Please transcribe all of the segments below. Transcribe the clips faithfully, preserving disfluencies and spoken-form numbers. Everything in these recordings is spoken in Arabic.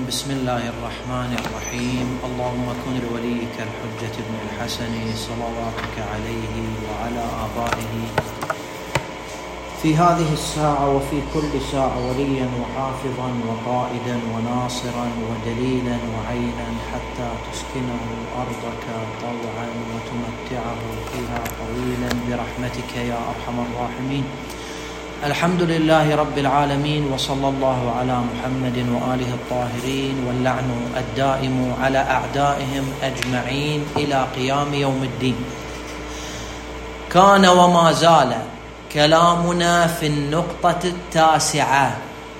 بسم الله الرحمن الرحيم. اللهم كن لوليك الحجة بن الحسن صلواتك عليه وعلى آبائه في هذه الساعة وفي كل ساعة وليا وحافظا وقائدا وناصرا ودليلا وعينا حتى تسكنه أرضك طوعا وتمتعه فيها طويلا برحمتك يا أرحم الراحمين. الحمد لله رب العالمين، وصلى الله على محمد وآله الطاهرين، واللعن الدائم على أعدائهم أجمعين إلى قيام يوم الدين. كان وما زال كلامنا في النقطة التاسعة،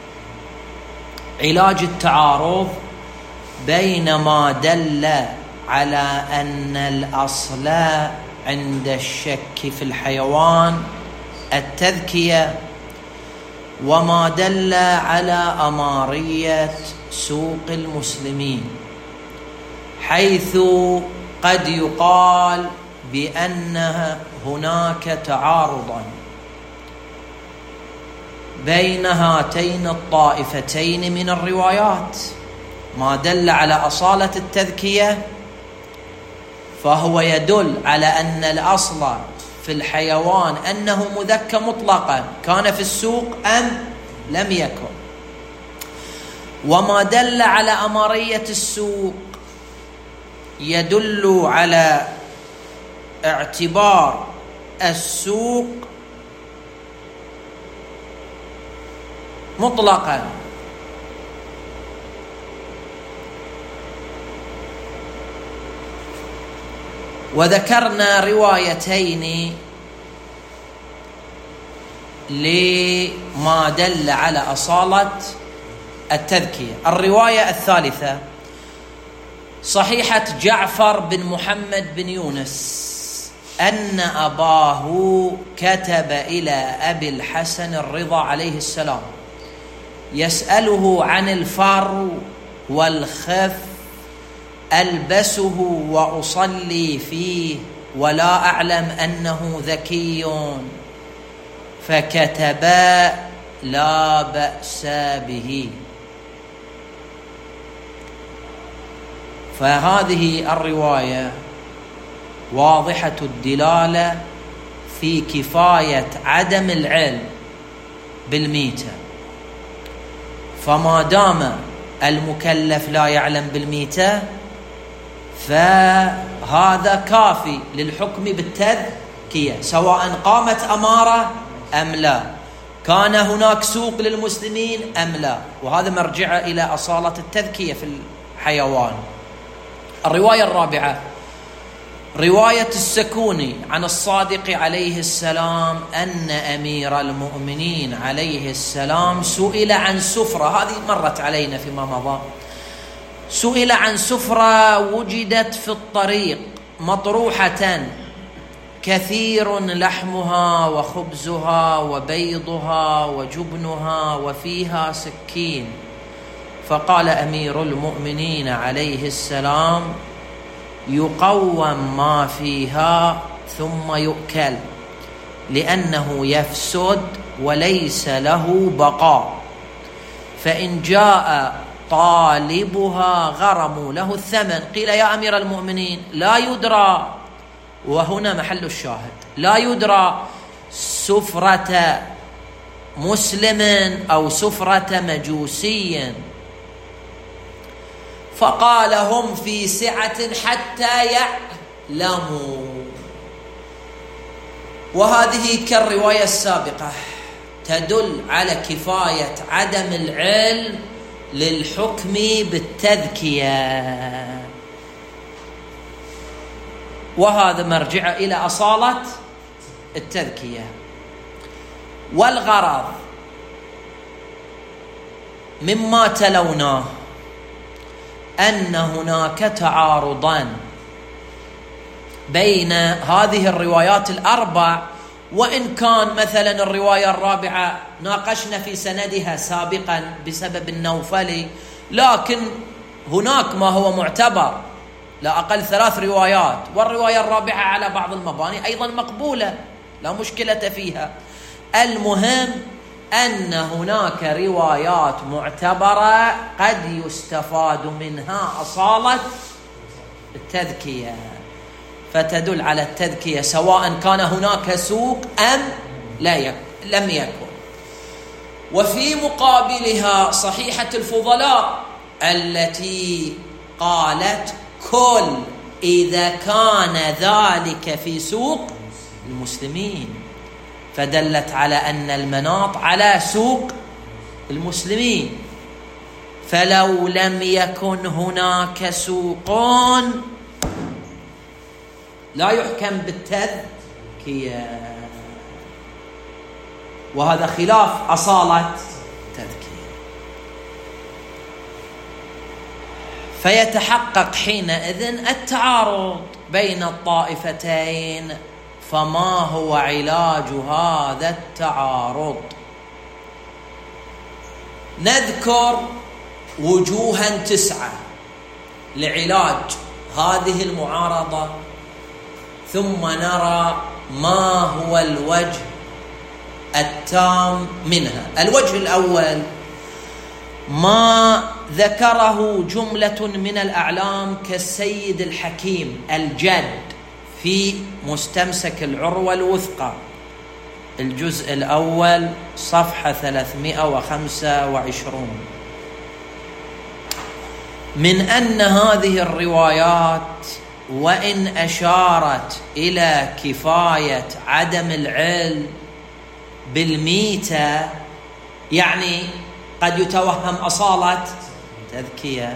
علاج التعارض بين ما دل على أن الأصل عند الشك في الحيوان التذكية، وما دل على أمارية سوق المسلمين، حيث قد يقال بأن هناك تعارضا بين هاتين الطائفتين من الروايات. ما دل على أصالة التذكية فهو يدل على أن الأصل في الحيوان أنه مذكى مطلقا، كان في السوق أم لم يكن. وما دل على أمارية السوق يدل على اعتبار السوق مطلقا، وذكرنا روايتين لما دل على أصالة التذكية. الرواية الثالثة صحيحة جعفر بن محمد بن يونس أن أباه كتب إلى أبي الحسن الرضا عليه السلام يسأله عن الفر والخف ألبسه وأصلي فيه ولا أعلم أنه ذكي، فكتبا لا بأس به. فهذه الرواية واضحة الدلالة في كفاية عدم العلم بالميتة، فما دام المكلف لا يعلم بالميتة فهذا كافي للحكم بالتذكية، سواء قامت أمارة أم لا، كان هناك سوق للمسلمين أم لا، وهذا مرجع إلى أصالة التذكية في الحيوان. الرواية الرابعة رواية السكوني عن الصادق عليه السلام أن أمير المؤمنين عليه السلام سئل عن سفرة، هذه مرت علينا فيما مضى، سئل عن سفرة وجدت في الطريق مطروحة كثير لحمها وخبزها وبيضها وجبنها وفيها سكين، فقال أمير المؤمنين عليه السلام يقوم ما فيها ثم يؤكل لأنه يفسد وليس له بقاء، فإن جاء طالبها غرموا له الثمن. قيل يا أمير المؤمنين لا يدرى، وهنا محل الشاهد، لا يدرى سفرة مسلم أو سفرة مجوسي، فقال هم في سعة حتى يعلموا. وهذه كالرواية السابقة تدل على كفاية عدم العلم للحكم بالتذكية، وهذا مرجع إلى أصالة التذكية. والغرض مما تلوناه أن هناك تعارضا بين هذه الروايات الأربع، وإن كان مثلا الرواية الرابعة ناقشنا في سندها سابقا بسبب النوفلي، لكن هناك ما هو معتبر، لا أقل ثلاث روايات، والرواية الرابعة على بعض المباني أيضا مقبولة لا مشكلة فيها. المهم أن هناك روايات معتبرة قد يستفاد منها أصالة التذكية، فتدل على التذكية سواء كان هناك سوق أم لا يكن لم يكن. وفي مقابلها صحيحة الفضلاء التي قالت كل إذا كان ذلك في سوق المسلمين، فدلت على أن المناط على سوق المسلمين. فلو لم يكن هناك سوق لا يحكم بالتذكية، وهذا خلاف أصالة التذكية. فيتحقق حينئذ التعارض بين الطائفتين. فما هو علاج هذا التعارض؟ نذكر وجوها تسعة لعلاج هذه المعارضة، ثم نرى ما هو الوجه التام منها. الوجه الأول ما ذكره جملة من الأعلام كالسيد الحكيم الجد في مستمسك العروة الوثقى الجزء الأول صفحة ثلاثمائة وخمسة وعشرين، من أن هذه الروايات وإن أشارت إلى كفاية عدم العلم بالميتة، يعني قد يتوهم أصالة تذكية،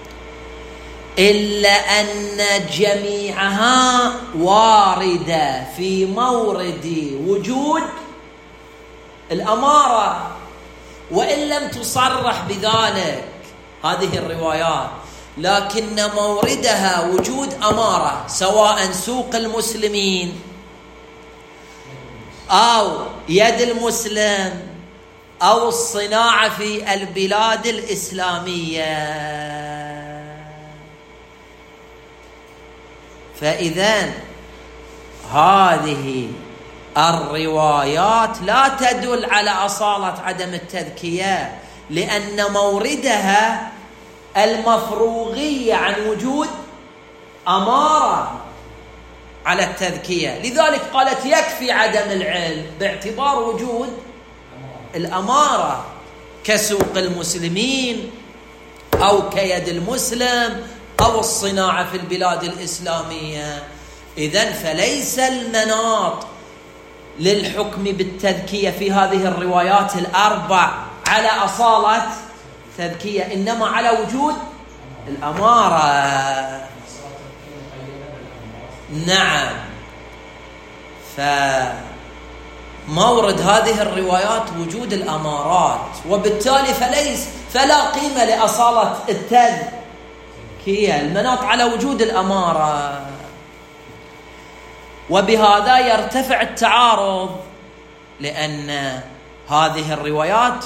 إلا أن جميعها واردة في مورد وجود الأمارة، وإن لم تصرح بذلك هذه الروايات، لكن موردها وجود أمارة، سواء سوق المسلمين أو يد المسلم أو الصناعة في البلاد الإسلامية. فإذن هذه الروايات لا تدل على أصالة عدم التذكية، لأن موردها المفروغية عن وجود أمارة على التذكية. لذلك قالت يكفي عدم العلم باعتبار وجود الأمارة كسوق المسلمين أو كيد المسلم أو الصناعة في البلاد الإسلامية. إذن فليس المناط للحكم بالتذكية في هذه الروايات الأربع على أصالة تذكية، إنما على وجود الأمارة. نعم، فمورد هذه الروايات وجود الأمارات، وبالتالي فليس فلا قيمة لأصالة التذكية، المناط على وجود الأمارة. وبهذا يرتفع التعارض، لأن هذه الروايات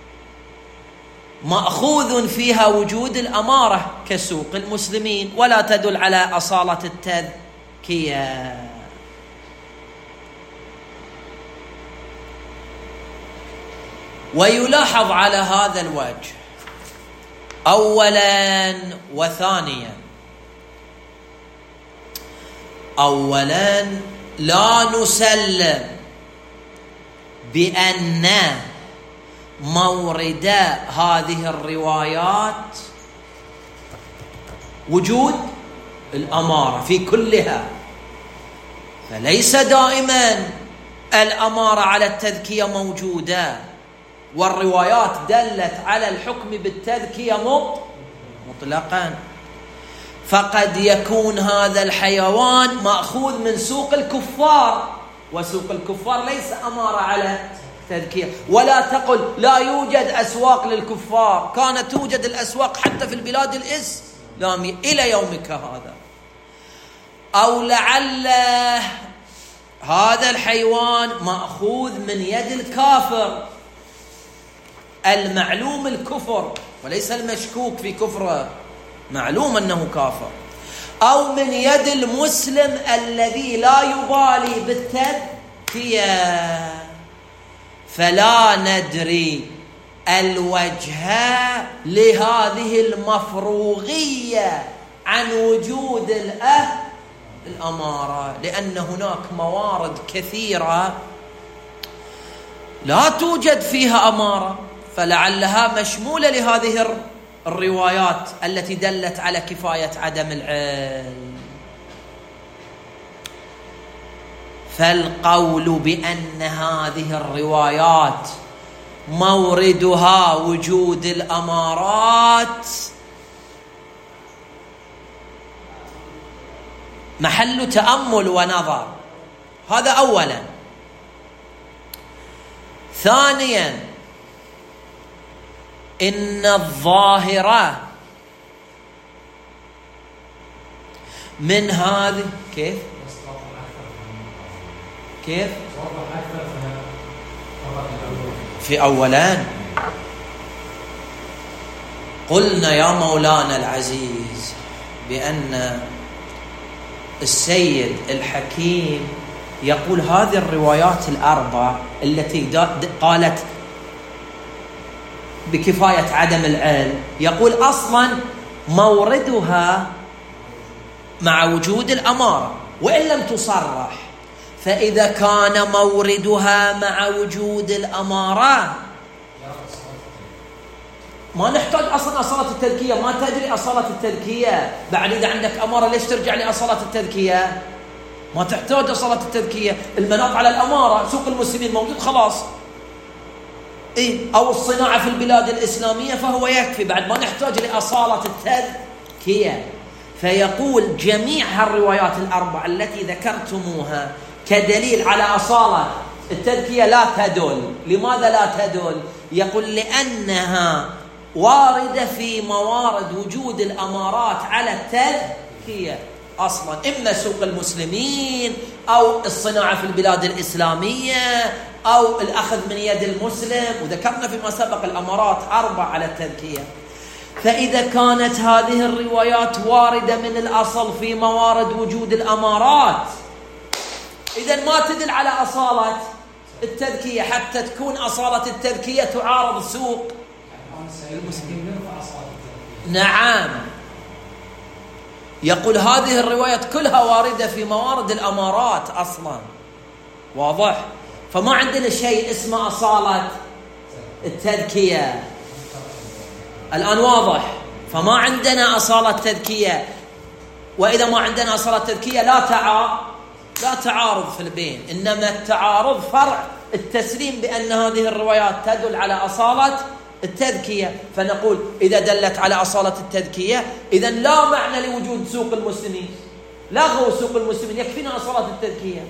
مأخوذ فيها وجود الأمارة كسوق المسلمين، ولا تدل على أصالة التذكية. ويلاحظ على هذا الوجه أولا وثانيا، أولا لا نسلم بأن مورد هذه الروايات وجود الأمارة في كلها، فليس دائما الأمارة على التذكية موجودة، والروايات دلت على الحكم بالتذكية مطلقا. فقد يكون هذا الحيوان مأخوذ من سوق الكفار، وسوق الكفار ليس أمارة على تذكية. ولا تقل لا يوجد أسواق للكفار، كانت توجد الأسواق حتى في البلاد الإسلامية إلى يومك هذا. أو لعل هذا الحيوان مأخوذ من يد الكافر المعلوم الكفر، وليس المشكوك في كفره، معلوم أنه كافر. أو من يد المسلم الذي لا يبالي بالتذكية. فلا ندري الوجه لهذه المفروغية عن وجود الأه الأمارة، لأن هناك موارد كثيرة لا توجد فيها أمارة، فلعلها مشمولة لهذه الروايات التي دلت على كفاية عدم العلم. فالقول بأن هذه الروايات موردها وجود الأمارات محل تأمل ونظر، هذا أولا. ثانيا، إن الظاهرة من هذه كيف كيف في أولان قلنا يا مولانا العزيز بأن السيد الحكيم يقول هذه الروايات الأربع التي قالت بكفاية عدم العلم، يقول أصلا موردها مع وجود الأمارة وإن لم تصرح. فإذا كان موردها مع وجود الأمارة ما نحتاج أصلا أصالة التذكية، ما تجري أصالة التذكية. بعد إذا عندك أمارة ليش ترجع لأصالة التذكية؟ ما تحتاج أصالة التذكية. المناط على الأمارة، سوق المسلمين موجود خلاص، إيه؟ أو الصناعة في البلاد الإسلامية، فهو يكفي، بعد ما نحتاج لأصالة التذكية. فيقول جميع هالروايات الأربع التي ذكرتموها كدليل على أصالة التذكية لا تدل. لماذا لا تدل؟ يقول لأنها واردة في موارد وجود الأمارات على التذكية أصلا، إما سوق المسلمين أو الصناعة في البلاد الإسلامية أو الأخذ من يد المسلم، وذكرنا فيما سبق الأمارات أربع على التذكية. فإذا كانت هذه الروايات واردة من الأصل في موارد وجود الأمارات، إذن ما تدل على أصالة التذكية، حتى تكون أصالة التذكية تعارض سوق المسلمين. نعم، يقول هذه الروايات كلها واردة في موارد الأمارات أصلا، واضح؟ فما عندنا شيء اسمه أصالة التذكية الآن، واضح؟ فما عندنا أصالة تذكية، وإذا ما عندنا أصالة تذكية لا تعارض لا تعارض في البين، إنما التعارض فرع التسليم بأن هذه الروايات تدل على أصالة التذكية. فنقول إذا دلت على أصالة التذكية إذن لا معنى لوجود سوق المسلمين، لغوا سوق المسلمين، يكفينا أصالة التذكية.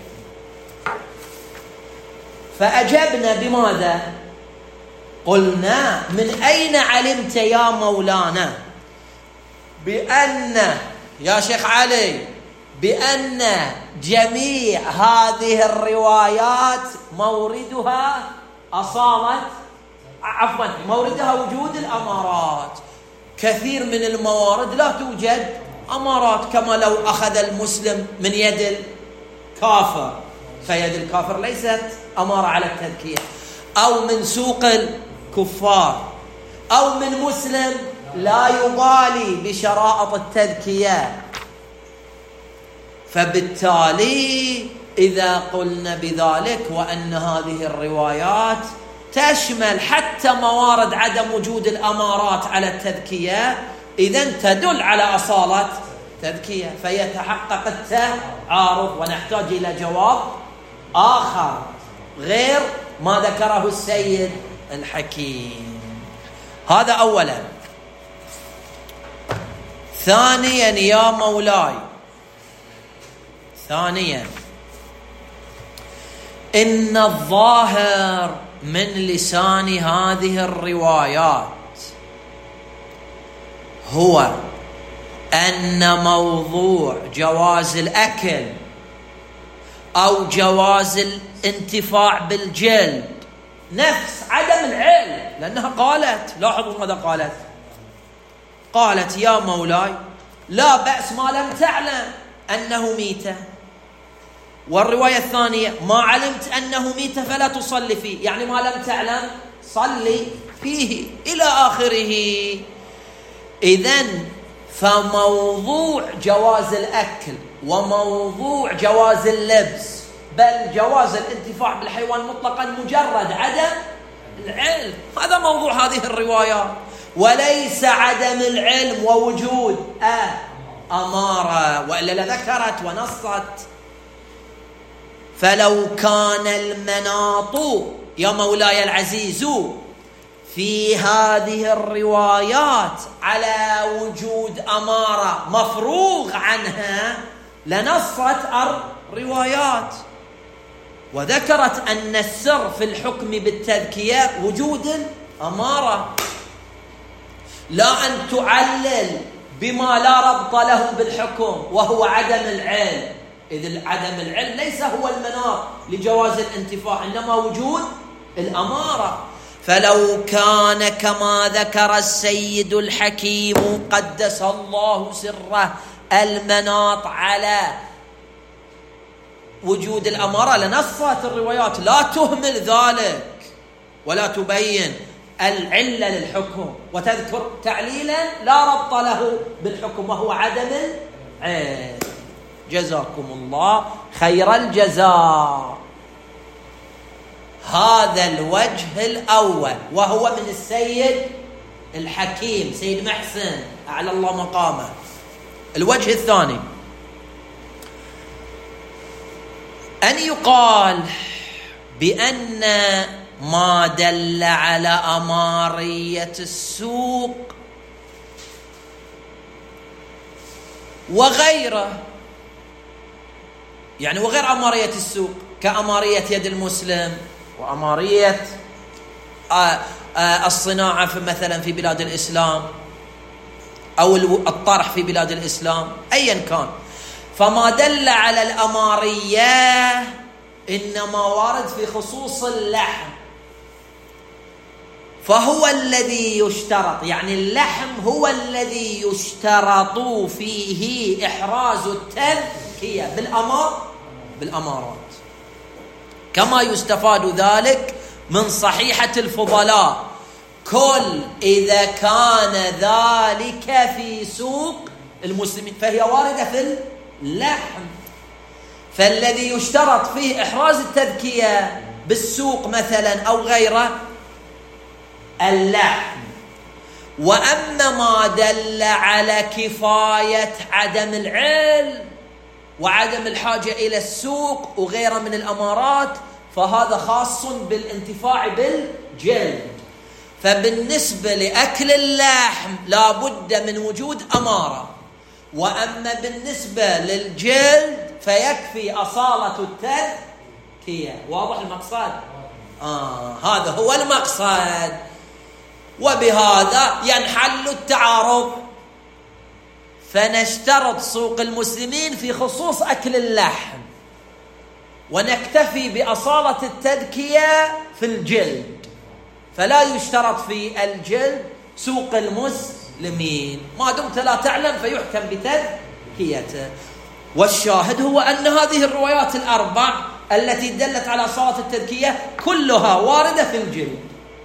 فأجبنا بماذا؟ قلنا من أين علمت يا مولانا بأن يا شيخ علي بأن جميع هذه الروايات موردها أصالة عفوا موردها وجود الأمارات؟ كثير من الموارد لا توجد أمارات، كما لو أخذ المسلم من يد الكافر، فيد الكافر ليست أمارة على التذكية، أو من سوق الكفار، أو من مسلم لا يبالي بشرائط التذكية. فبالتالي إذا قلنا بذلك وأن هذه الروايات تشمل حتى موارد عدم وجود الأمارات على التذكية، إذن تدل على أصالة تذكية، فيتحقق التعارض، ونحتاج إلى جواب آخر غير ما ذكره السيد الحكيم. هذا أولا. ثانيا يا مولاي، ثانيا إن الظاهر من لسان هذه الروايات هو أن موضوع جواز الأكل أو جواز الانتفاع بالجلد نفس عدم العلم، لأنها قالت، لاحظوا ماذا قالت؟ قالت يا مولاي لا بأس ما لم تعلم أنه ميتة، والرواية الثانية ما علمت أنه ميت فلا تصلي فيه، يعني ما لم تعلم صلي فيه إلى آخره. إذن فموضوع جواز الأكل وموضوع جواز اللبس بل جواز الانتفاع بالحيوان مطلقا مجرد عدم العلم، هذا موضوع هذه الروايات، وليس عدم العلم ووجود آه أمارة، وإلا لذكرت ونصت. فلو كان المناط يا مولاي العزيز في هذه الروايات على وجود أمارة مفروغ عنها لنصت الروايات وذكرت أن السر في الحكم بالتذكية وجود الأمارة، لا أن تعلل بما لا ربط له بالحكم وهو عدم العلم، إذ عدم العلم ليس هو المناط لجواز الانتفاع، إنما وجود الأمارة. فلو كان كما ذكر السيد الحكيم قدس الله سره المناط على وجود الأمارة لنصت الروايات لا تهمل ذلك ولا تبين العلة للحكم وتذكر تعليلا لا ربط له بالحكم وهو عدم العلم. جزاكم الله خير الجزاء. هذا الوجه الأول وهو من السيد الحكيم سيد محسن أعلى الله مقامه. الوجه الثاني أن يقال بأن ما دل على أمارية السوق وغيره، يعني وغير أمارية السوق كأمارية يد المسلم وأمارية الصناعة في مثلا في بلاد الإسلام أو الطرح في بلاد الإسلام أيا كان، فما دل على الأمارية إنما وارد في خصوص اللحم، فهو الذي يشترط، يعني اللحم هو الذي يشترط فيه إحراز التذكية بالأمار بالأمارات، كما يستفاد ذلك من صحيحة الفضلاء كل إذا كان ذلك في سوق المسلمين، فهي واردة في اللحم. فالذي يشترط فيه إحراز التذكية بالسوق مثلا أو غيره اللحم. وأما ما دل على كفاية عدم العلم وعدم الحاجة إلى السوق وغيره من الأمارات فهذا خاص بالانتفاع بالجلد. فبالنسبة لأكل اللحم لا بد من وجود أمارة، وأما بالنسبة للجلد فيكفي أصالة التذكية. واضح المقصد؟ آه هذا هو المقصد. وبهذا ينحل التعارض، فنشترط سوق المسلمين في خصوص أكل اللحم ونكتفي بأصالة التذكية في الجلد، فلا يشترط في الجلد سوق المسلمين ما دمت لا تعلم فيحكم بتذكيته. والشاهد هو أن هذه الروايات الأربع التي دلت على أصالة التذكية كلها واردة في الجلد.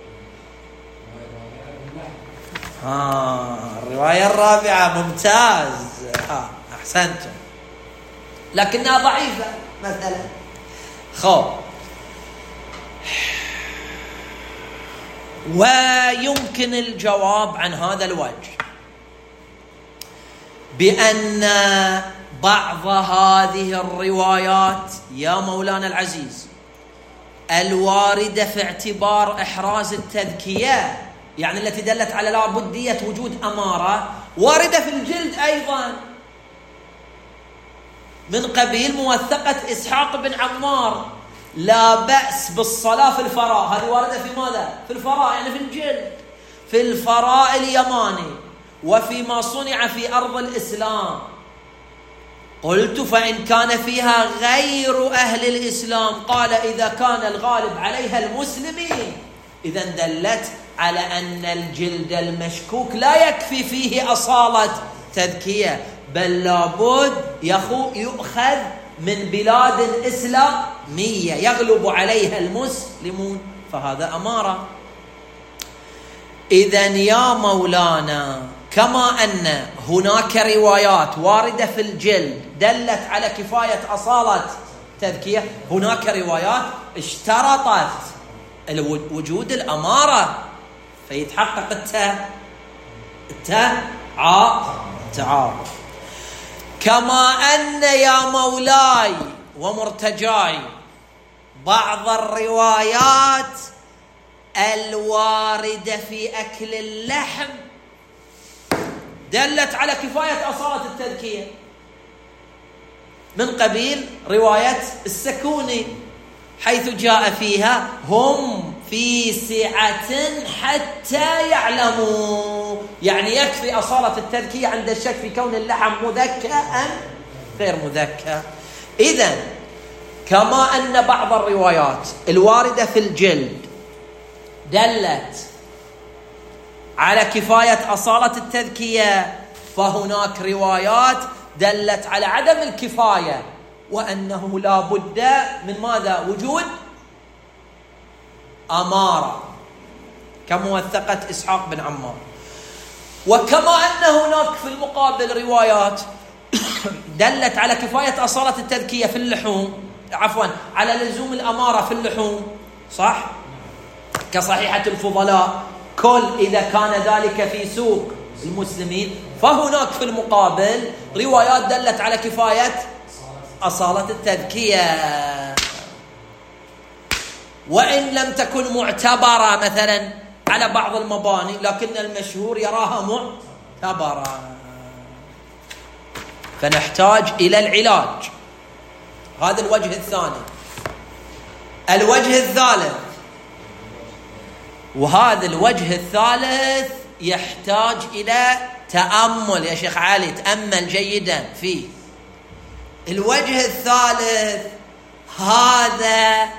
آه الرواية الرابعة ممتاز، آه أحسنتم، لكنها ضعيفة مثلا. خب ويمكن الجواب عن هذا الوجه بأن بعض هذه الروايات يا مولانا العزيز الواردة في اعتبار إحراز التذكية، يعني التي دلت على لا بدية وجود أمارة، واردة في الجلد أيضا من قبيل موثقة إسحاق بن عمار لا بأس بالصلاة في الفراء، هذه واردة في ماذا؟ في الفراء، يعني في الجلد، في الفراء اليماني وفيما صنع في أرض الإسلام. قلت فإن كان فيها غير أهل الإسلام قال إذا كان الغالب عليها المسلمين، إذا دلت على أن الجلد المشكوك لا يكفي فيه أصالة تذكية، بل لابد يؤخذ من بلاد إسلامية يغلب عليها المسلمون، فهذا أمارة. إذن يا مولانا كما أن هناك روايات واردة في الجلد دلت على كفاية أصالة تذكية، هناك روايات اشترطت وجود الأمارة فيتحقق التعارف. كما أن يا مولاي ومرتجاي بعض الروايات الواردة في أكل اللحم دلت على كفاية أصالة التذكية، من قبيل رواية السكوني حيث جاء فيها هم في سعة حتى يعلموا، يعني يكفي أصالة التذكية عند الشك في كون اللحم مذكى أم غير مذكى. إذن كما أن بعض الروايات الواردة في الجلد دلت على كفاية أصالة التذكية، فهناك روايات دلت على عدم الكفاية، وأنه لا بد من ماذا؟ وجود أمارة كموثقة إسحاق بن عمار. وكما أن هناك في المقابل روايات دلت على كفاية أصالة التذكية في اللحوم، عفوا على لزوم الأمارة في اللحوم، صح؟ كصحيحة الفضلاء كل إذا كان ذلك في سوق المسلمين، فهناك في المقابل روايات دلت على كفاية أصالة التذكية، وإن لم تكن معتبرة مثلا على بعض المباني، لكن المشهور يراها معتبرة. فنحتاج إلى العلاج. هذا الوجه الثاني. الوجه الثالث، وهذا الوجه الثالث يحتاج إلى تأمل يا شيخ علي، تأمل جيدا فيه. الوجه الثالث هذا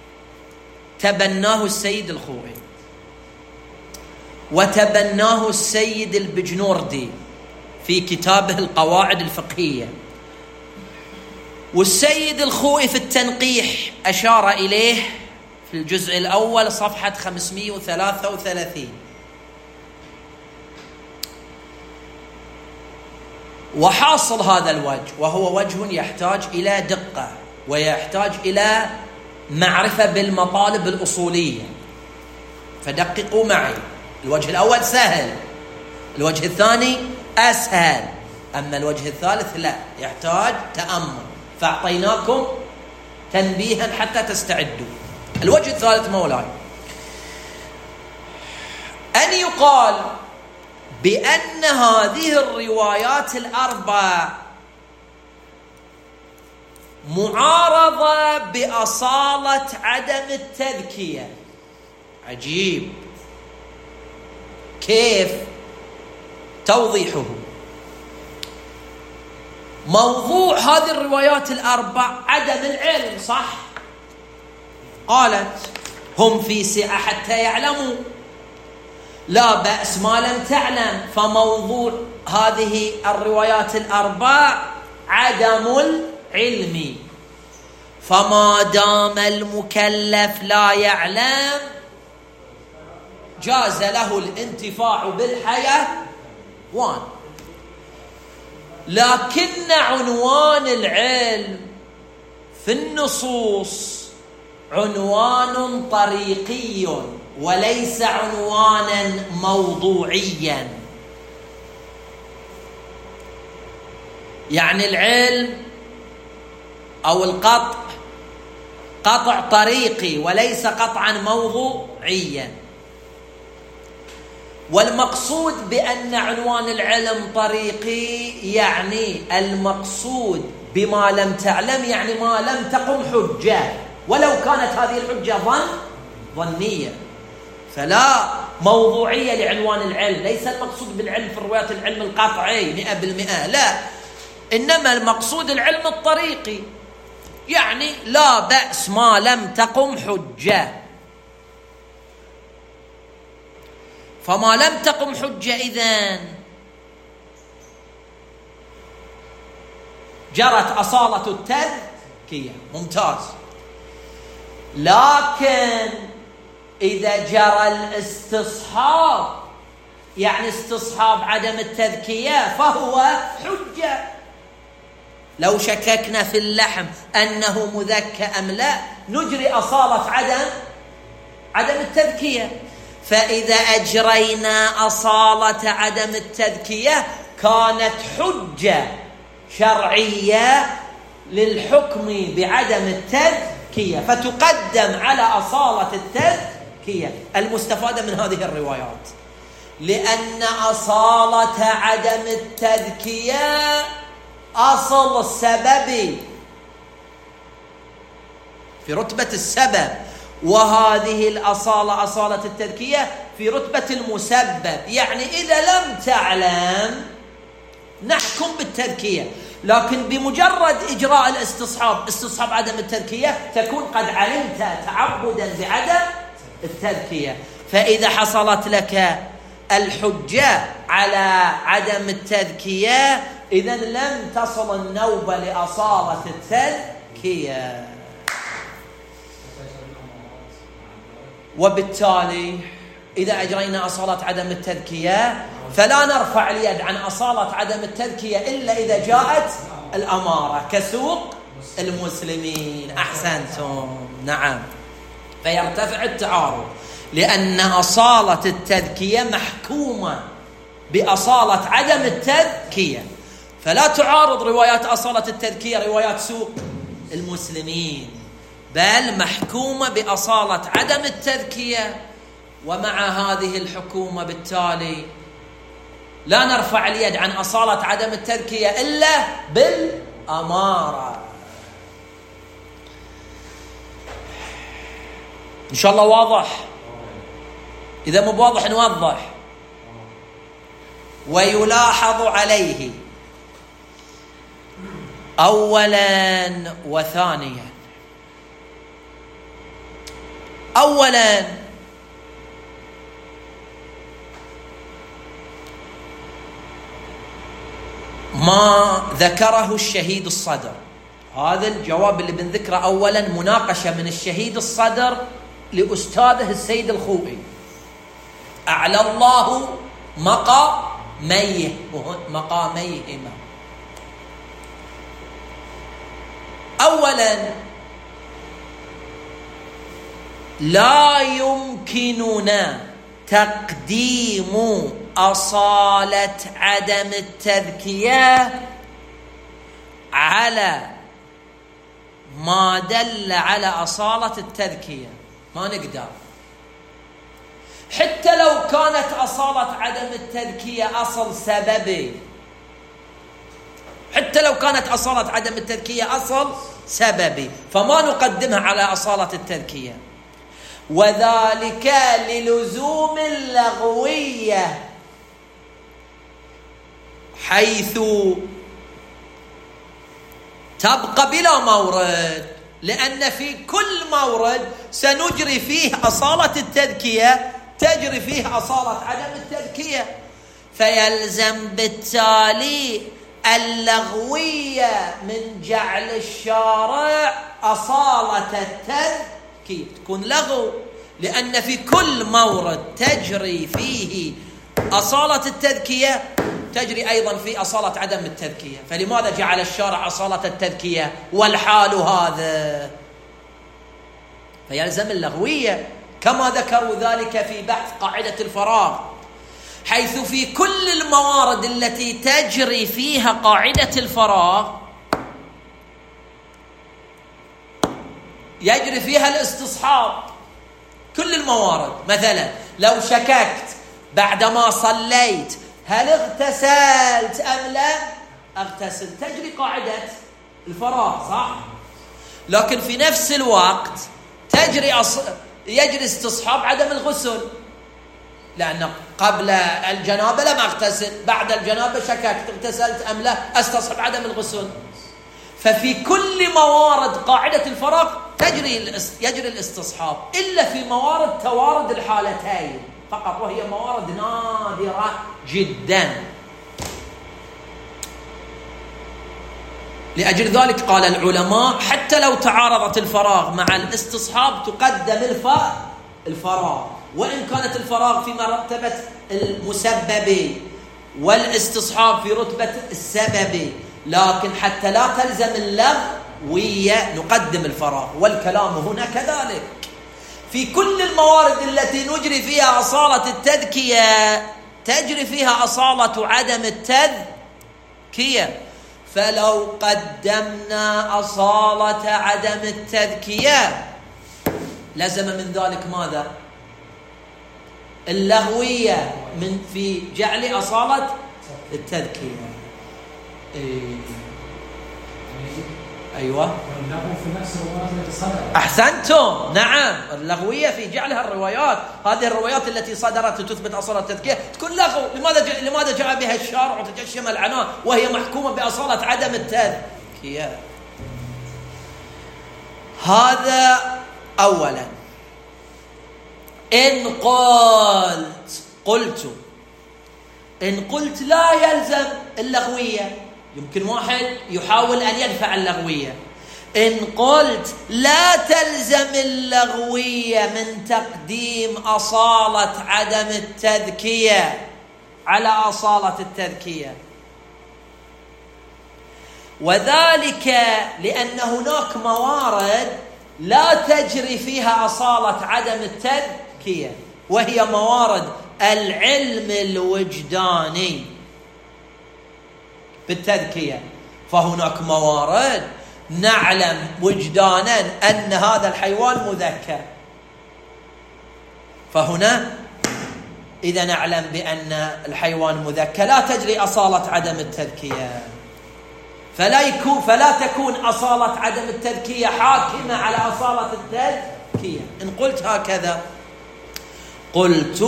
تبناه السيد الخوئي وتبناه السيد البجنوردي في كتابه القواعد الفقهية، والسيد الخوئي في التنقيح أشار إليه في الجزء الأول صفحة خمسمائة وثلاثة وثلاثين. وحاصل هذا الوجه وهو وجه يحتاج إلى دقة ويحتاج إلى معرفة بالمطالب الأصولية، فدققوا معي. الوجه الأول سهل، الوجه الثاني أسهل، أما الوجه الثالث لا، يحتاج تأمل، فأعطيناكم تنبيها حتى تستعدوا. الوجه الثالث مولاي أن يقال بأن هذه الروايات الأربع معارضة بأصالة عدم التذكية. عجيب، كيف؟ توضيحه. موضوع هذه الروايات الأربع عدم العلم، صح؟ قالت هم في سعة حتى يعلموا، لا بأس ما لم تعلم. فموضوع هذه الروايات الأربع عدم العلم، فما دام المكلف لا يعلم جاز له الانتفاع بالحيوان. لكن عنوان العلم في النصوص عنوان طريقي وليس عنوانا موضوعيا. يعني العلم أو القطع قطع طريقي وليس قطعا موضوعيا. والمقصود بأن عنوان العلم طريقي يعني المقصود بما لم تعلم، يعني ما لم تقم حجة، ولو كانت هذه الحجة ظن ظنية، فلا موضوعية لعنوان العلم. ليس المقصود بالعلم في الروايات العلم القطعي مئة بالمئة، لا، إنما المقصود العلم الطريقي، يعني لا بأس ما لم تقم حجة. فما لم تقم حجة إذن جرت أصالة التذكية. ممتاز. لكن إذا جرى الاستصحاب، يعني استصحاب عدم التذكية، فهو حجة. لو شككنا في اللحم أنه مذكى أم لا، نجري أصالة عدم عدم التذكية. فإذا أجرينا أصالة عدم التذكية كانت حجة شرعية للحكم بعدم التذكية، فتقدم على أصالة التذكية المستفادة من هذه الروايات، لأن أصالة عدم التذكية أصل السبب في رتبة السبب، وهذه الأصالة أصالة التذكية في رتبة المسبب. يعني إذا لم تعلم نحكم بالتذكية، لكن بمجرد إجراء الاستصحاب، استصحاب عدم التذكية، تكون قد علمت تعبدا بعدم التذكية. فإذا حصلت لك الحجة على عدم التذكية، إذن لم تصل النوبة لأصالة التذكية. وبالتالي إذا أجرينا أصالة عدم التذكية فلا نرفع اليد عن أصالة عدم التذكية إلا إذا جاءت الأمارة كسوق المسلمين. أحسنتم. نعم. فيرتفع التعارض، لأن أصالة التذكية محكومة بأصالة عدم التذكية، فلا تعارض روايات أصالة التذكية روايات سوق المسلمين، بل محكومة بأصالة عدم التذكية. ومع هذه الحكومة بالتالي لا نرفع اليد عن أصالة عدم التذكية إلا بالأمارة. إن شاء الله واضح؟ إذا مو واضح نوضح. ويلاحظ عليه أولا وثانيا. أولا ما ذكره الشهيد الصدر، هذا الجواب اللي بنذكره أولا مناقشة من الشهيد الصدر لأستاذه السيد الخوئي، أعلى الله مقاميه مقاميهما. أولا لا يمكننا تقديم أصالة عدم التذكية على ما دل على أصالة التذكية، ما نقدر. حتى لو كانت أصالة عدم التذكية أصل سببي، حتى لو كانت أصالة عدم التذكية أصل سببي، فما نقدمها على أصالة التذكية. وذلك للزوم اللغوية، حيث تبقى بلا مورد، لأن في كل مورد سنجري فيه أصالة التذكية تجري فيه أصالة عدم التذكية، فيلزم بالتالي اللغوية من جعل الشارع أصالة التذكية تكون لغو، لأن في كل مورد تجري فيه أصالة التذكية تجري أيضا في أصالة عدم التذكية. فلماذا جعل الشارع أصالة التذكية والحال هذا؟ فيلزم اللغوية، كما ذكروا ذلك في بحث قاعدة الفراغ، حيث في كل الموارد التي تجري فيها قاعدة الفراغ يجري فيها الاستصحاب. كل الموارد، مثلا لو شككت بعدما صليت هل اغتسلت أم لا اغتسل، تجري قاعدة الفراغ، صح؟ لكن في نفس الوقت تجري أص... يجري استصحاب عدم الغسل، لأن قبل الجنابة لم أغتسل، بعد الجنابة شككت اغتسلت أم لا، استصحب عدم الغسل. ففي كل موارد قاعدة الفراغ تجري يجري الاستصحاب، إلا في موارد توارد الحالتين فقط، وهي موارد نادرة جدا. لأجل ذلك قال العلماء حتى لو تعارضت الفراغ مع الاستصحاب تقدم الفراغ، وإن كانت الفراغ في مرتبة المسبب والاستصحاب في رتبة السبب، لكن حتى لا تلزم اللغوية نقدم الفراغ. والكلام هنا كذلك في كل الموارد التي نجري فيها أصالة التذكية تجري فيها أصالة عدم التذكية. فلو قدمنا أصالة عدم التذكية لزم من ذلك ماذا؟ اللغوية من في جعل أصالة التذكية. إيه. أيوة أحسنتم، نعم، اللغوية في جعلها الروايات، هذه الروايات التي صدرت تثبت أصالة التذكية تكون لغو. لماذا جاء لماذا جاء بها الشارع وتجشم العنان وهي محكومة بأصالة عدم التذكية؟ هذا أولا. إن قلت قلت إن قلت لا يلزم اللغوية، يمكن واحد يحاول أن يدفع اللغوية. إن قلت لا تلزم اللغوية من تقديم أصالة عدم التذكية على أصالة التذكية، وذلك لأن هناك موارد لا تجري فيها أصالة عدم التذكية، وهي موارد العلم الوجداني بالتذكية. فهناك موارد نعلم وجدانا أن هذا الحيوان مذكر، فهنا إذا نعلم بأن الحيوان مذكر لا تجري أصالة عدم التذكية، فلا يكون فلا تكون أصالة عدم التذكية حاكمة على أصالة التذكية. إن قلت هكذا قلت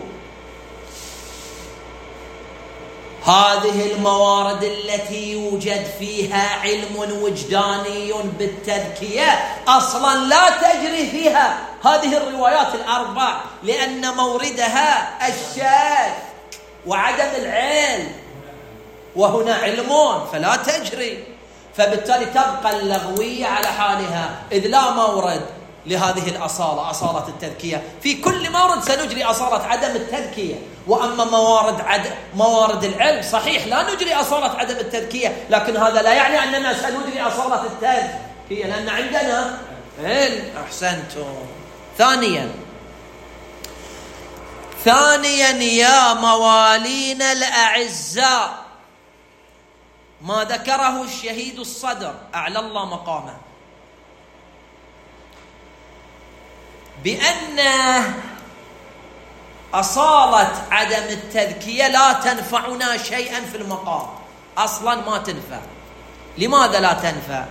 هذه الموارد التي يوجد فيها علم وجداني بالتذكية أصلا لا تجري فيها هذه الروايات الأربع، لأن موردها الشك وعدم العلم، وهنا علمون فلا تجري، فبالتالي تبقى اللغوية على حالها، إذ لا مورد لهذه الأصالة أصالة التذكية. في كل مورد سنجري أصالة عدم التذكية، وأما موارد عد... موارد العلم صحيح لا نجري أصالة عدم التذكية، لكن هذا لا يعني أننا سنجري أصالة التذكية لأن عندنا علم. أحسنتم. ثانيا ثانيا يا موالين الأعزاء، ما ذكره الشهيد الصدر أعلى الله مقامه بأن أصالة عدم التذكية لا تنفعنا شيئا في المقام، أصلا ما تنفع. لماذا لا تنفع؟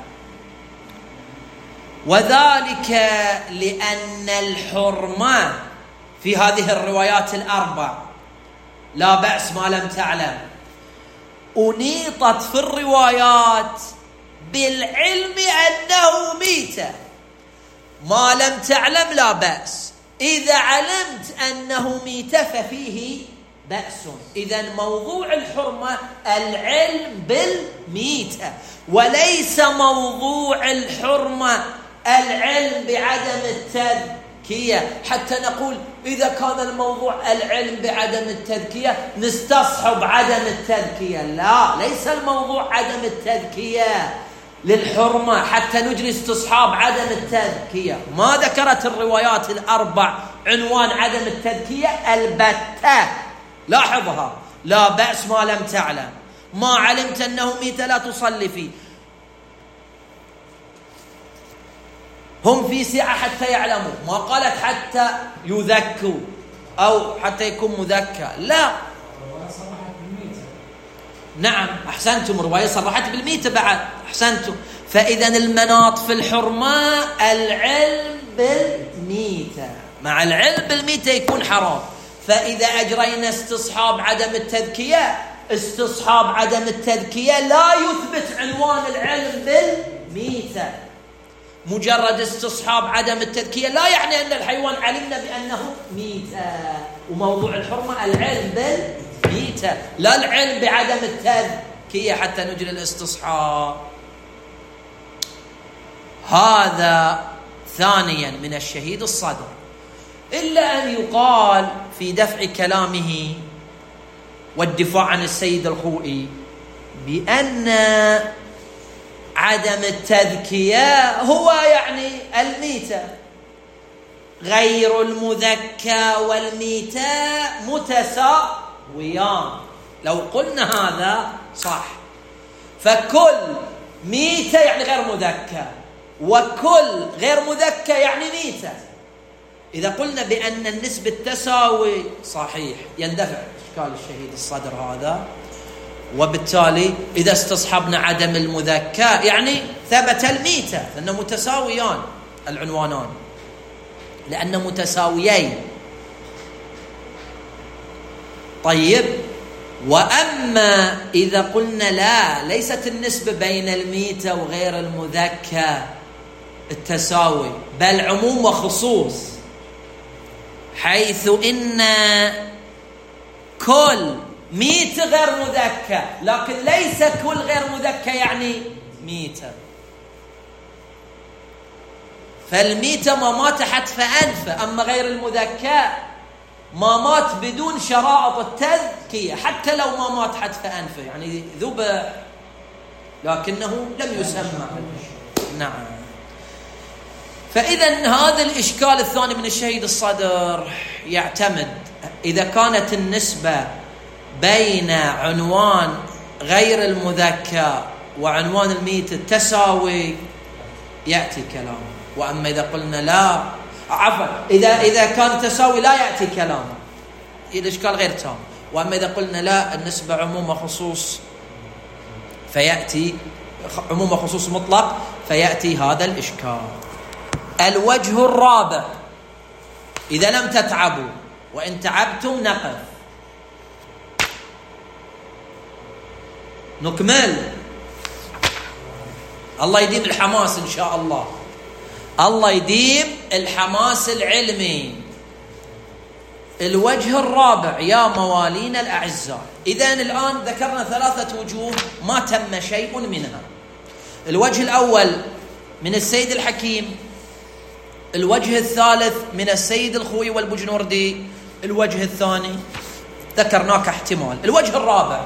وذلك لأن الحرمة في هذه الروايات الأربع لا بأس ما لم تعلم أنيطت في الروايات بالعلم أنه ميتة، ما لم تعلم لا بأس، إذا علمت أنه ميتة ففيه بأس. إذن موضوع الحرمة العلم بالميتة، وليس موضوع الحرمة العلم بعدم التذكية، حتى نقول إذا كان الموضوع العلم بعدم التذكية نستصحب عدم التذكية. لا، ليس الموضوع عدم التذكية للحرمة حتى نجري استصحاب عدم التذكية. ما ذكرت الروايات الأربع عنوان عدم التذكية البتة، لاحظها، لا بأس ما لم تعلم، ما علمت أنه ميت لا تصلي فيه. هم في سعة حتى يعلموا، ما قالت حتى يذكوا أو حتى يكون مذكى، لا. نعم أحسنتم، رواية صرحت بالميتة بعد، أحسنتم. فإذا المناط في الحرمة العلم بالميتة، مع العلم بالميتة يكون حرام. فإذا أجرينا استصحاب عدم التذكية، استصحاب عدم التذكية لا يثبت عنوان العلم بالميتة. مجرد استصحاب عدم التذكية لا يعني أن الحيوان علمنا بأنه ميتة. وموضوع الحرمة العلم بالميتة لا العلم بعدم التذكية حتى نجري الاستصحاب. هذا ثانيا من الشهيد الصدر، إلا أن يقال في دفع كلامه والدفاع عن السيد الخوئي بأن عدم التذكية هو يعني الميتة، غير المذكى والميتة متساويان. لو قلنا هذا صح، فكل ميتة يعني غير مذكى، وكل غير مذكى يعني ميتة. إذا قلنا بأن النسبة تساوي صحيح يندفع إشكال الشهيد الصدر هذا، وبالتالي إذا استصحبنا عدم المذكى يعني ثبت الميتة، لأنه متساويان العنوانان، لأن متساويين. طيب، وأما إذا قلنا لا، ليست النسبة بين الميتة وغير المذكى التساوي، بل عموم وخصوص، حيث إن كل ميتة غير مذكى، لكن ليس كل غير مذكى يعني ميتة. فالميتة ما مات حتف أنفه، أما غير المذكى ما مات بدون شرائط التذكية، حتى لو ما مات حتف أنفه، يعني ذبح لكنه لم يسمى. نعم. فإذا هذا الإشكال الثاني من الشهيد الصدر يعتمد إذا كانت النسبة بين عنوان غير المذكى وعنوان الميت التساوي يأتي كلام، وأما إذا قلنا لا، عفوا إذا إذا كان تساوي لا يأتي كلام، الإشكال غير تام. وأما إذا قلنا لا، النسبة عموم وخصوص فيأتي عموم وخصوص مطلق، فيأتي هذا الإشكال. الوجه الرابع، إذا لم تتعبوا، وإن تعبتم نقف. نكمل. الله يديم الحماس إن شاء الله، الله يديم الحماس العلمي. الوجه الرابع يا موالين الأعزاء، إذن الآن ذكرنا ثلاثة وجوه ما تم شيء منها. الوجه الأول من السيد الحكيم، الوجه الثالث من السيد الخوئي والبجنوردي، الوجه الثاني ذكرناك احتمال. الوجه الرابع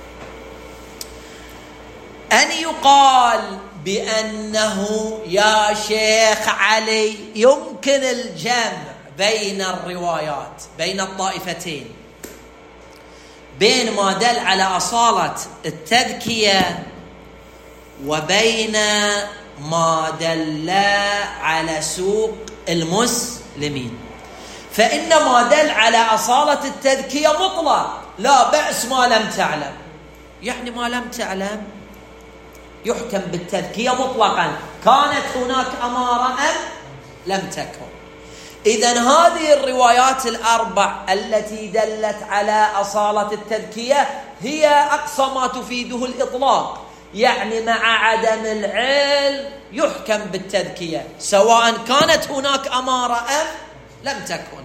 أن يقال بأنه يا شيخ علي يمكن الجمع بين الروايات، بين الطائفتين، بين ما دل على أصالة التذكية وبين ما دل على سوق المسلمين. فإن ما دل على أصالة التذكية مطلق، لا بأس ما لم تعلم، يعني ما لم تعلم يحكم بالتذكية مطلقا، كانت هناك أمارة أم لم تكن. إذن هذه الروايات الأربع التي دلت على أصالة التذكية هي أقصى ما تفيده الإطلاق، يعني مع عدم العلم يحكم بالتذكية سواء كانت هناك أمارة أم لم تكن.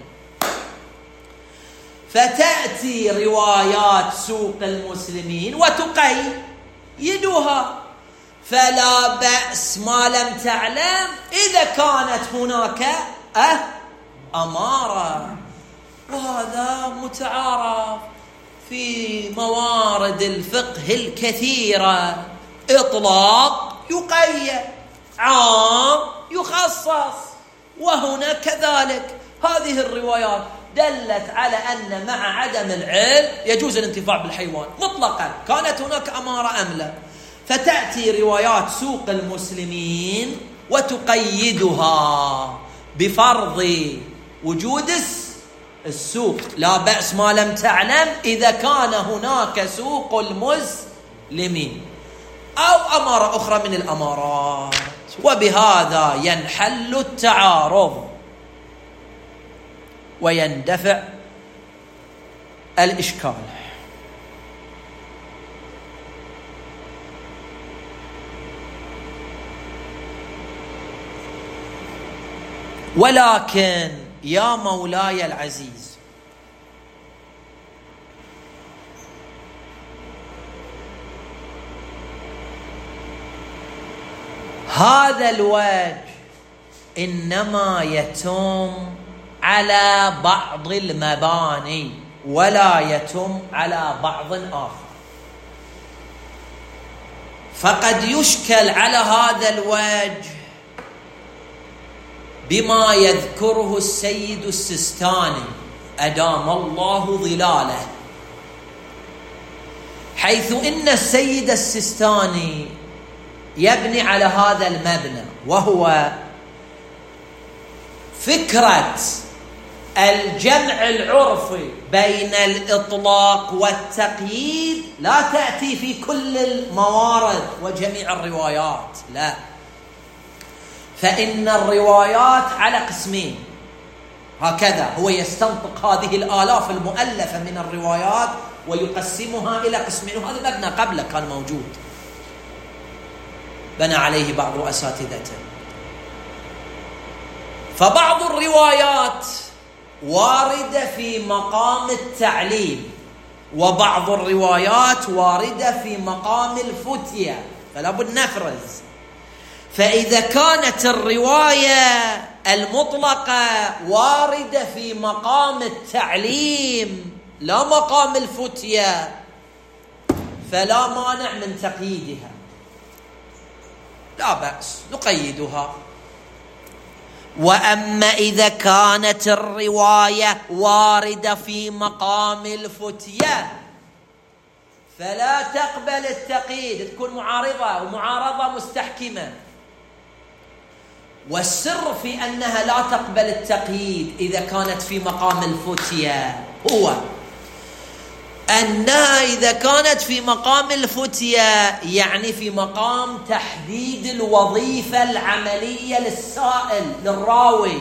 فتأتي روايات سوق المسلمين وتقيدها، فلا بأس ما لم تعلم إذا كانت هناك أه أمارة. وهذا متعارف في موارد الفقه الكثيرة، إطلاق يقيد، عام يخصص، وهنا كذلك. هذه الروايات دلت على أن مع عدم العلم يجوز الانتفاع بالحيوان مطلقا، كانت هناك أمارة أم لا. فتأتي روايات سوق المسلمين وتقيدها بفرض وجود السوق، لا بأس ما لم تعلم إذا كان هناك سوق المسلمين أو أمارة أخرى من الأمارات، وبهذا ينحل التعارض ويندفع الإشكال. ولكن يا مولاي العزيز، هذا الوجه إنما يتم على بعض المباني ولا يتم على بعض آخر. فقد يشكل على هذا الوجه بما يذكره السيد السيستاني أدام الله ظلاله، حيث إن السيد السيستاني يبني على هذا المبنى، وهو فكرة الجمع العرفي بين الإطلاق والتقييد لا تأتي في كل الموارد وجميع الروايات، لا، فإن الروايات على قسمين. هكذا هو يستنطق هذه الآلاف المؤلفة من الروايات ويقسمها إلى قسمين، وهذا مبنى قبله كان موجود بنى عليه بعض أساتذته. فبعض الروايات واردة في مقام التعليم، وبعض الروايات واردة في مقام الفتية، فلا بد نفرز. فإذا كانت الرواية المطلقة واردة في مقام التعليم لا مقام الفتية، فلا مانع من تقييدها، لا بأس نقيدها. وأما إذا كانت الرواية واردة في مقام الفتية فلا تقبل التقييد، تكون معارضة ومعارضة مستحكمة. والسر في أنها لا تقبل التقييد إذا كانت في مقام الفتية هو أنها إذا كانت في مقام الفتية يعني في مقام تحديد الوظيفة العملية للسائل للراوي،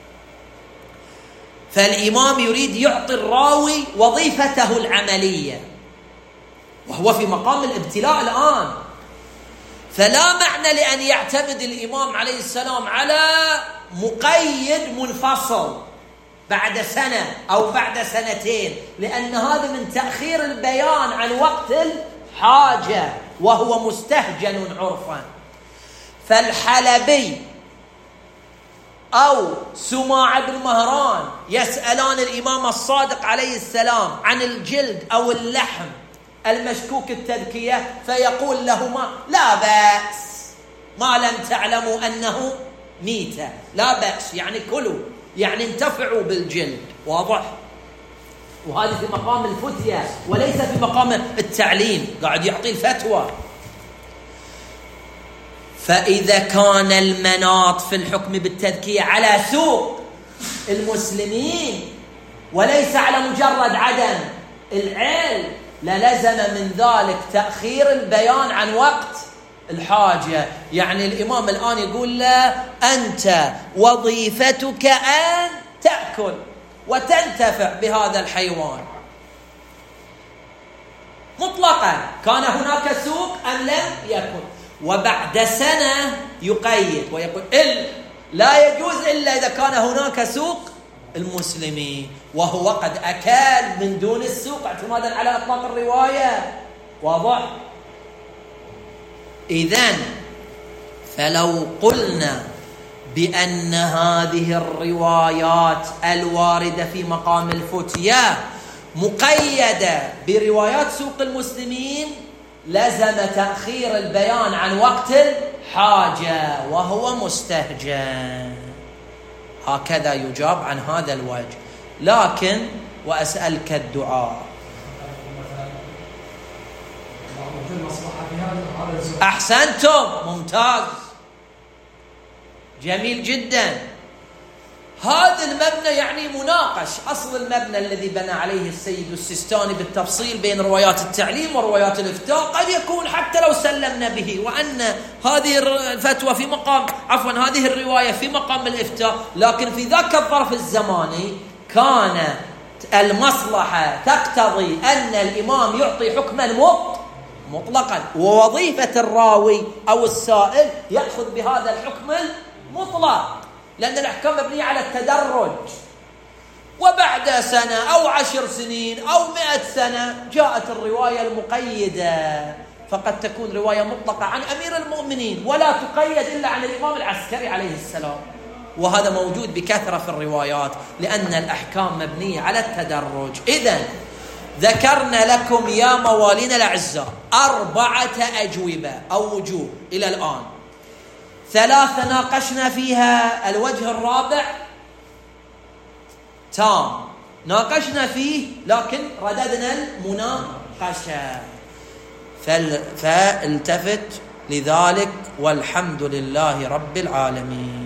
فالإمام يريد يعطي الراوي وظيفته العملية وهو في مقام الابتلاء الآن، فلا معنى لأن يعتمد الإمام عليه السلام على مقيد منفصل بعد سنة أو بعد سنتين، لأن هذا من تأخير البيان عن وقت الحاجة وهو مستهجن عرفا. فالحلبي أو سماع بن مهران يسألان الإمام الصادق عليه السلام عن الجلد أو اللحم المشكوك التذكية، فيقول لهما لا بأس ما لم تعلموا أنه ميتة، لا بأس يعني كلوا، يعني انتفعوا بالجلد، واضح؟ وهذه في مقام الفتية وليس في مقام التعليم، قاعد يعطي الفتوى. فإذا كان المناط في الحكم بالتذكية على سوق المسلمين وليس على مجرد عدم العلم للزم من ذلك تأخير البيان عن وقت الحاجة. يعني الإمام الآن يقول له أنت وظيفتك أن تأكل وتنتفع بهذا الحيوان مطلقا، كان هناك سوق أم لم يكن. وبعد سنة يقيد ويقول إل لا يجوز إلا إذا كان هناك سوق المسلمين، وهو قد أكل من دون السوق اعتمادا على إطلاق الرواية، واضح؟ إذن فلو قلنا بأن هذه الروايات الواردة في مقام الفتية مقيدة بروايات سوق المسلمين لزم تأخير البيان عن وقت الحاجة وهو مستهجن. هكذا يجاب عن هذا الوجه. لكن وأسألك الدعاء، أحسنتم، ممتاز، جميل جدا. هذا المبنى يعني مناقش أصل المبنى الذي بنى عليه السيد السيستاني بالتفصيل بين روايات التعليم وروايات الإفتاء، قد يكون حتى لو سلمنا به وأن هذه الفتوى في مقام عفوا هذه الرواية في مقام الإفتاء، لكن في ذاك الظرف الزماني كان المصلحة تقتضي أن الإمام يعطي حكما مطلقا، ووظيفة الراوي أو السائل يأخذ بهذا الحكم المطلق، لأن الأحكام مبنية على التدرج. وبعد سنة أو عشر سنين أو مئة سنة جاءت الرواية المقيدة فقد تكون رواية مطلقة عن أمير المؤمنين ولا تقيد إلا عن الإمام العسكري عليه السلام، وهذا موجود بكثرة في الروايات لأن الأحكام مبنية على التدرج. إذن ذكرنا لكم يا موالينا الأعزاء أربعة أجوبة أو وجوه إلى الآن، ثلاثة ناقشنا فيها، الوجه الرابع تام ناقشنا فيه لكن رددنا المناقشة، فالتفت لذلك والحمد لله رب العالمين.